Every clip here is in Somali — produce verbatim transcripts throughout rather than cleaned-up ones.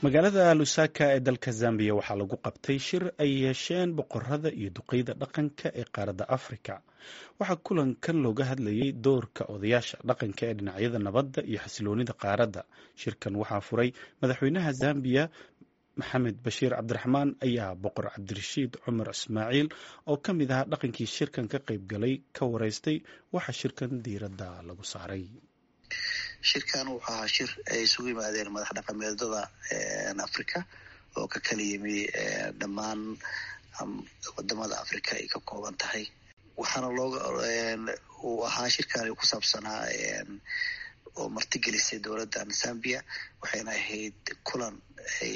magaalada lusaka ee dalka Zambia waxaa lagu qabtay shir ay yeesheen boqorada iyo duqeyda dhaqanka ee qaaradda Afrika. Waxaa kulankan looga hadlayay doorka odayaasha dhaqanka ee dhinacyada nabadda iyo xasiloonida qaaradda. Shirkan waxaa furay madaxweynaha Zambia Maxamed Bashiir Cabdiraxmaan ayaa boqor Cabdirashiid Cumar Ismaaciil oo ka mid ah dhaqankii shirkan ka qayb galay ka wareystay waxa shirkan diiradda lagu saaray. shirkan wuxuu ahaa shir ay isugu yimaadeen madax dhaqameedada Afrika oo ka kala yimi dhammaan wadamada Afrika ay ka kooban tahay. waxaana looga uu ahaa shirkan ku saabsanaa oo martigelisay dowladda Zambia, waxayna ahayd kulan ay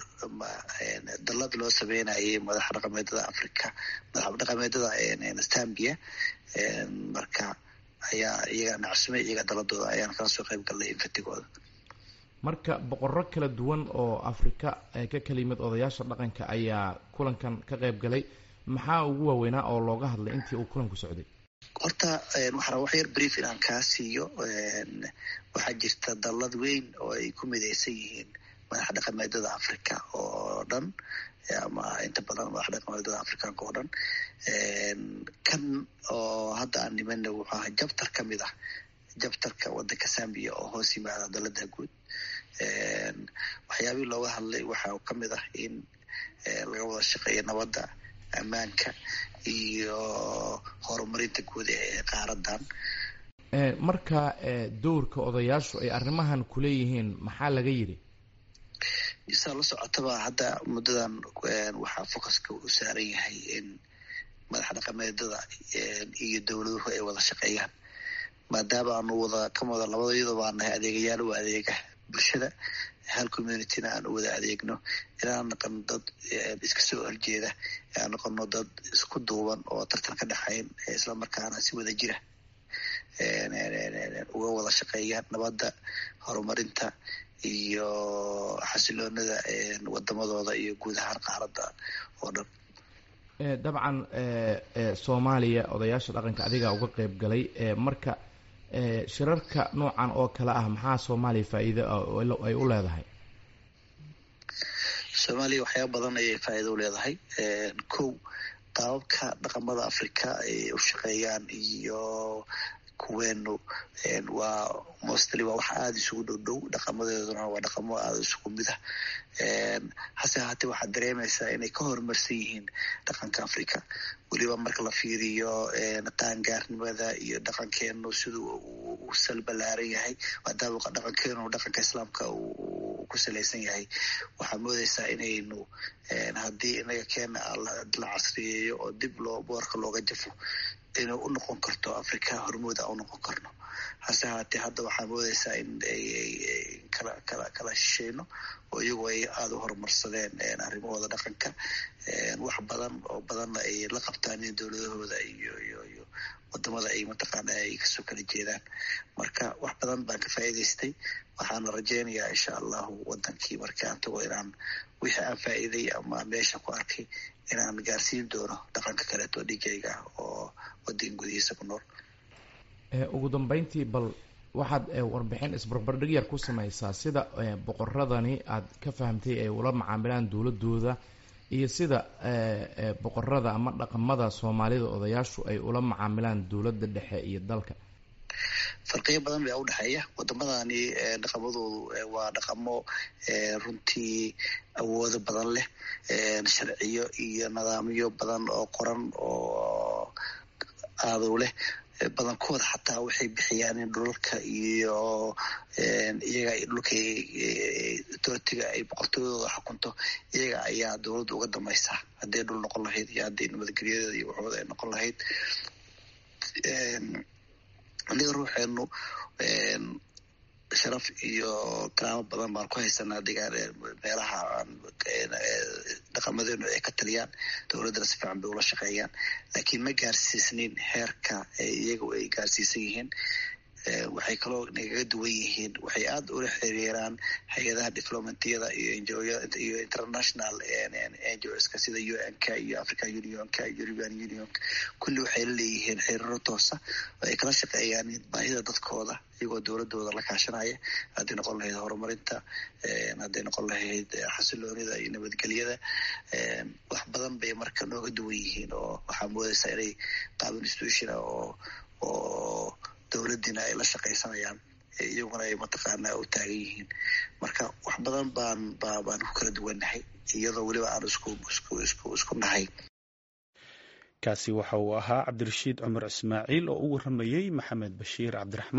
dalad loo sameynayay madax dhaqameedada Afrika madax dhaqameedada Zambia marka ayaa iyaga nacsimay iyaga daladooda ayaan kala soo qayb galnay infatigooda. marka boqorro kala duwan oo Afrika ay ka kala yimid odayaasha dhaqanka ayaa kulankan ka qayb galay. maxaa ugu waaweynaa oo looga hadlay intii uu kulanku socday? horta waxaan wax yar brief inaan kaa siiyo. waxaa jirta dalad weyn oo ay ku midaysan yihiin madax dhaqameedada Afrika oo dhan ama inta badan madax dhaqameedada Afrikaanka oo dhan. kan oo hadda aan nimanna wuxuu ahaa jabtar ka mid ah jabtarka waddanka Zambia oo hoos yimaada dalada guud. waxyaabihii looga hadlay waxaa ka mid ah in laga wada shaqeeyo nabadda, ammaanka iyo horumarinta guud ee qaaradan. marka doorka odayaashu ay arrimahan ku leeyihiin maxaa laga yiri? isa la socotaba hadda muddadan waxaa focuska u saaran yahay in madax dhaqameedada iyo dowladuhu ay wada shaqeeyaan, maadaama aanu wada ka wada labadayada baan nahay adeegayaal u adeega bulshada, hal communityna aan u wada adeegno, inaan noqono dad iska soo horjeeda, aan noqono dad isku duuban oo tartan ka dhexayn isla markaana si wada jira uga wada shaqeeyaan nabadda, horumarinta iyo xasiloonida wadamadooda iyo guud ahaan qaaradda oo dhan. dabcan Soomaaliya odayaasha dhaqanka adiga uga qayb galay. marka shirarka noocan oo kale ah maxaa Soomaaliya faa'iido ay u leedahay? Soomaaliya waxyaabo badan ayay faa'iido u leedahay. kow, qaababka dhaqamada Afrika ay u shaqeeyaan iyo kuweenu waa mostly waa wax aada isugu dhow dhow, dhaqamadeeduna waa dhaqamo aada isugu mid ah. hase haatee waxaad dareemaysaa inay ka horumarsan yihiin dhaqanka Afrika, weliba marka la fiiriyo qaangaarnimada iyo dhaqankeenu siduu u salbalaaran yahay, maadaama dhaqankeenu dhaqanka islaamka uu ku salaysan yahay. waxaa moodaysaa inaynu haddii inaga keena la casriyeeyo oo dib loo boorka looga jafo inay u noqon karto Afrika hormuuda u noqon karno. hase haatee hadda waxaa moodaysaa in ay kala kala kala shisheyno oo iyagu ay aada u horumarsadeen arrimahooda dhaqanka. wax badan oo badanna ay la qabtaan in dowladahooda iyo iyo iyo wadamada ay mataqaana ay kasoo kala jeedaan. marka wax badan baan ka faa'iidaystay, waxaana rajeynayaa insha allahu wadankii markaan tago inaan wixii aan faa'iiday ama meesha ku arkay inaan gaarsiin doono dhaqanka kaleeto dhigayga oo wadan gudihiisa ku nool. ugu dambeyntii bal waxaad warbixin isbarbardhig yar ku samaysaa sida boqoradani aad ka fahamtay ay ula macaamilaan dowladooda iyo sida boqorada ama dhaqamada Soomaalida odayaashu ay ula macaamilaan dowladda dhexe iyo dalka. farqiyo badan baa u dhexeeya wadamadani. dhaqamadoodu waa dhaqamo runtii awoodo badan leh, sharciyo iyo nidaamyo badan oo qoran oo aad u leh. badankooda xataa waxay bixiyaan in dhulalka iyo iyaga dhulka authority-ga ay boqortooyadooda xukunto, iyaga ayaa dowladda uga dambaysa hadday dhul noqon lahayd iyo hadday nabadgelyadeeda iyo waxooda ay noqon lahayd. aniga ruuxeenu sharaf iyo karaamo badan baan ku haysanaa degaan meelaha dhaqamadeenu ay ka taliyaan, dowladdana si fiican bay ula shaqeeyaan, laakiin ma gaarsiisnin heerka iyagu ay gaarsiisan yihiin. waxay kaloo nagaga duwan yihiin waxay aad ula xiriiraan hay-adaha diplomatiyada iyo iyo international N G Oska sida U N ka iyo African Unionka iyo European Union kulli waxay leeyihiin xiriiro toosa oo ay kala shaqeeyaan baahida dadkooda iyagoo dowladooda la kaashanaya haddii noqon lahayd horumarinta haddii noqon lahayd xasiloonida iyo nabadgelyada wax badan bay marka nooga duwan yihiin oo waxaa moodaysaa inay qaab institution oo oo dowladdiina ay la shaqaysanayaan iyaguna ay mataqaanaa u taagan yihiin marka wax badan baan ba baan ku kala duwannahay iyadoo weliba aan isku isku isku isku nahay. kaasi waxa uu ahaa cabdirashiid cumar ismaaciil oo u waramayey maxamed bashiir cabdiraxmaan.